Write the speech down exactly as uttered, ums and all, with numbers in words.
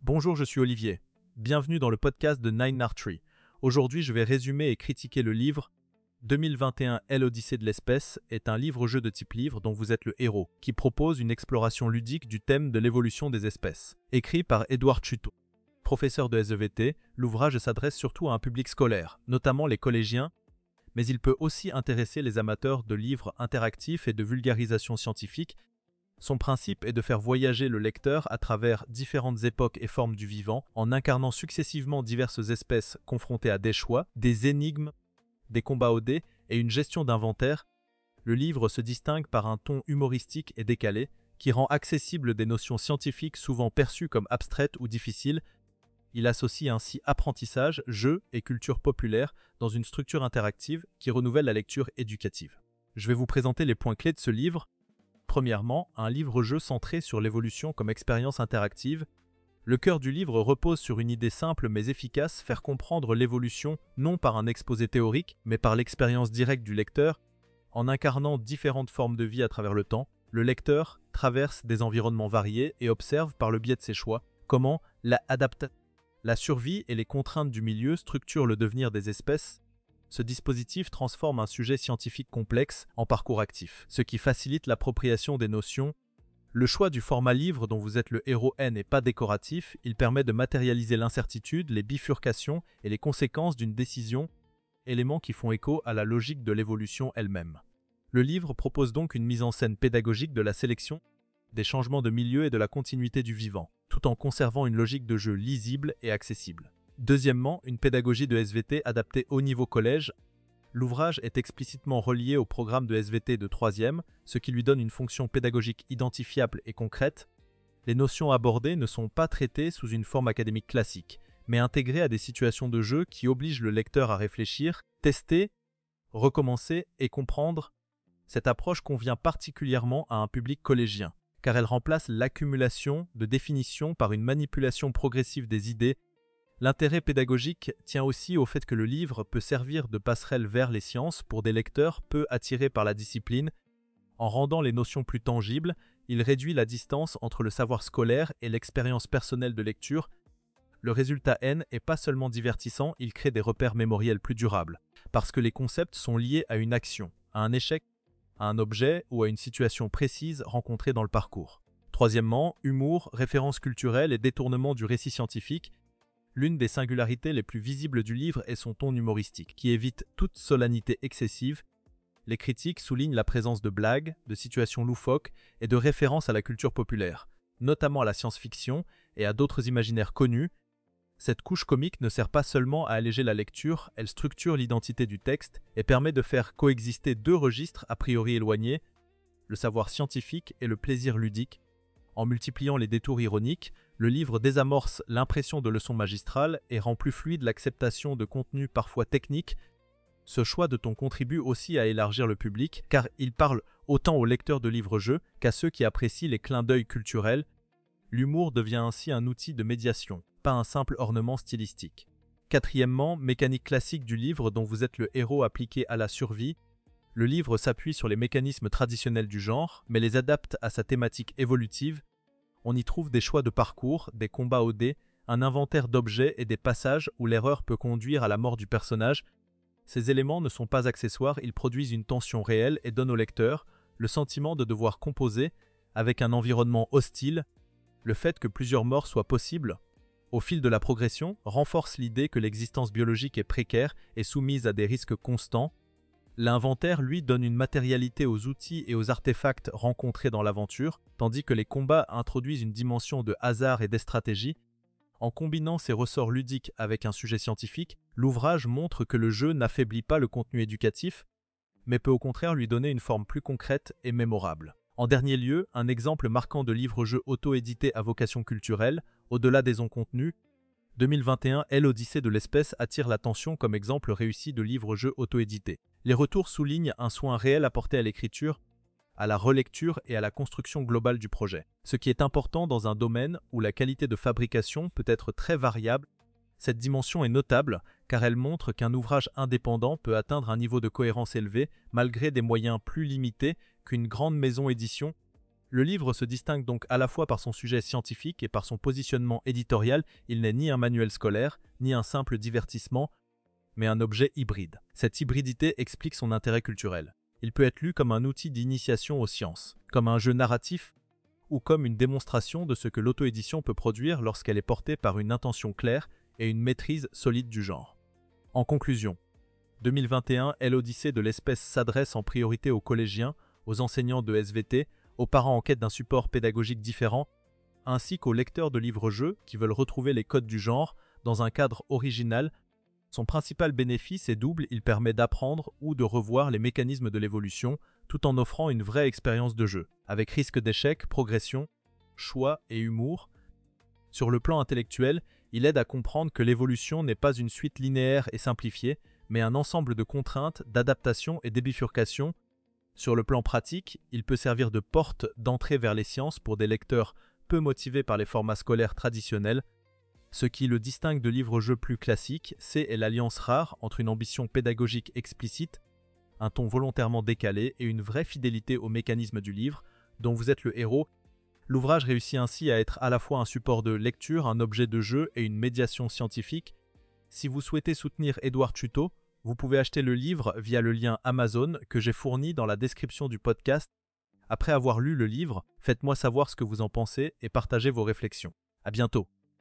Bonjour, je suis Olivier. Bienvenue dans le podcast de Nine Archery. Aujourd'hui, je vais résumer et critiquer le livre deux mille vingt et un L'Odyssée de l'espèce est un livre-jeu de type livre dont vous êtes le héros, qui propose une exploration ludique du thème de l'évolution des espèces. Écrit par Edward Chutto. Professeur de S E V T, l'ouvrage s'adresse surtout à un public scolaire, notamment les collégiens, mais il peut aussi intéresser les amateurs de livres interactifs et de vulgarisation scientifique. Son principe est de faire voyager le lecteur à travers différentes époques et formes du vivant, en incarnant successivement diverses espèces confrontées à des choix, des énigmes, des combats au dé et une gestion d'inventaire. Le livre se distingue par un ton humoristique et décalé, qui rend accessible des notions scientifiques souvent perçues comme abstraites ou difficiles. Il associe ainsi apprentissage, jeu et culture populaire dans une structure interactive qui renouvelle la lecture éducative. Je vais vous présenter les points clés de ce livre. Premièrement, un livre-jeu centré sur l'évolution comme expérience interactive. Le cœur du livre repose sur une idée simple mais efficace, faire comprendre l'évolution non par un exposé théorique, mais par l'expérience directe du lecteur. En incarnant différentes formes de vie à travers le temps, le lecteur traverse des environnements variés et observe par le biais de ses choix comment la adaptation, la survie et les contraintes du milieu structurent le devenir des espèces. Ce dispositif transforme un sujet scientifique complexe en parcours actif, ce qui facilite l'appropriation des notions. Le choix du format livre dont vous êtes le héros n'est pas décoratif, il permet de matérialiser l'incertitude, les bifurcations et les conséquences d'une décision, éléments qui font écho à la logique de l'évolution elle-même. Le livre propose donc une mise en scène pédagogique de la sélection, des changements de milieu et de la continuité du vivant, tout en conservant une logique de jeu lisible et accessible. Deuxièmement, une pédagogie de S V T adaptée au niveau collège. L'ouvrage est explicitement relié au programme de S V T de troisième, ce qui lui donne une fonction pédagogique identifiable et concrète. Les notions abordées ne sont pas traitées sous une forme académique classique, mais intégrées à des situations de jeu qui obligent le lecteur à réfléchir, tester, recommencer et comprendre. Cette approche convient particulièrement à un public collégien, car elle remplace l'accumulation de définitions par une manipulation progressive des idées. L'intérêt pédagogique tient aussi au fait que le livre peut servir de passerelle vers les sciences pour des lecteurs peu attirés par la discipline. En rendant les notions plus tangibles, il réduit la distance entre le savoir scolaire et l'expérience personnelle de lecture. Le résultat N est pas seulement divertissant, il crée des repères mémoriels plus durables, parce que les concepts sont liés à une action, à un échec, à un objet ou à une situation précise rencontrée dans le parcours. Troisièmement, humour, références culturelles et détournement du récit scientifique. L'une des singularités les plus visibles du livre est son ton humoristique, qui évite toute solennité excessive. Les critiques soulignent la présence de blagues, de situations loufoques et de références à la culture populaire, notamment à la science-fiction et à d'autres imaginaires connus. Cette couche comique ne sert pas seulement à alléger la lecture, elle structure l'identité du texte et permet de faire coexister deux registres a priori éloignés, le savoir scientifique et le plaisir ludique. En multipliant les détours ironiques, le livre désamorce l'impression de leçon magistrale et rend plus fluide l'acceptation de contenus parfois techniques. Ce choix de ton contribue aussi à élargir le public, car il parle autant aux lecteurs de livres-jeux qu'à ceux qui apprécient les clins d'œil culturels. L'humour devient ainsi un outil de médiation, pas un simple ornement stylistique. Quatrièmement, mécanique classique du livre dont vous êtes le héros appliqué à la survie. Le livre s'appuie sur les mécanismes traditionnels du genre, mais les adapte à sa thématique évolutive. On y trouve des choix de parcours, des combats au dé, un inventaire d'objets et des passages où l'erreur peut conduire à la mort du personnage. Ces éléments ne sont pas accessoires, ils produisent une tension réelle et donnent au lecteur le sentiment de devoir composer avec un environnement hostile. Le fait que plusieurs morts soient possibles au fil de la progression renforce l'idée que l'existence biologique est précaire et soumise à des risques constants. L'inventaire, lui, donne une matérialité aux outils et aux artefacts rencontrés dans l'aventure, tandis que les combats introduisent une dimension de hasard et de stratégie. En combinant ces ressorts ludiques avec un sujet scientifique, l'ouvrage montre que le jeu n'affaiblit pas le contenu éducatif, mais peut au contraire lui donner une forme plus concrète et mémorable. En dernier lieu, un exemple marquant de livre-jeu auto-édité à vocation culturelle, au-delà des ondes contenus, deux mille vingt et un L'Odyssée de l'espèce attire l'attention comme exemple réussi de livre-jeu auto-édité. Les retours soulignent un soin réel apporté à l'écriture, à la relecture et à la construction globale du projet. Ce qui est important dans un domaine où la qualité de fabrication peut être très variable. Cette dimension est notable car elle montre qu'un ouvrage indépendant peut atteindre un niveau de cohérence élevé malgré des moyens plus limités qu'une grande maison édition. Le livre se distingue donc à la fois par son sujet scientifique et par son positionnement éditorial. Il n'est ni un manuel scolaire, ni un simple divertissement, mais un objet hybride. Cette hybridité explique son intérêt culturel. Il peut être lu comme un outil d'initiation aux sciences, comme un jeu narratif ou comme une démonstration de ce que l'auto-édition peut produire lorsqu'elle est portée par une intention claire et une maîtrise solide du genre. En conclusion, deux mille vingt et un, l'Odyssée de l'espèce s'adresse en priorité aux collégiens, aux enseignants de S V T, aux parents en quête d'un support pédagogique différent, ainsi qu'aux lecteurs de livres-jeux qui veulent retrouver les codes du genre dans un cadre original. Son principal bénéfice est double, il permet d'apprendre ou de revoir les mécanismes de l'évolution, tout en offrant une vraie expérience de jeu, avec risque d'échec, progression, choix et humour. Sur le plan intellectuel, il aide à comprendre que l'évolution n'est pas une suite linéaire et simplifiée, mais un ensemble de contraintes, d'adaptation et d'ébifurcation. Sur le plan pratique, il peut servir de porte d'entrée vers les sciences pour des lecteurs peu motivés par les formats scolaires traditionnels. Ce qui le distingue de livres-jeux plus classiques, c'est l'alliance rare entre une ambition pédagogique explicite, un ton volontairement décalé et une vraie fidélité au mécanisme du livre, dont vous êtes le héros. L'ouvrage réussit ainsi à être à la fois un support de lecture, un objet de jeu et une médiation scientifique. Si vous souhaitez soutenir Édouard Tuto, vous pouvez acheter le livre via le lien Amazon que j'ai fourni dans la description du podcast. Après avoir lu le livre, faites-moi savoir ce que vous en pensez et partagez vos réflexions. À bientôt.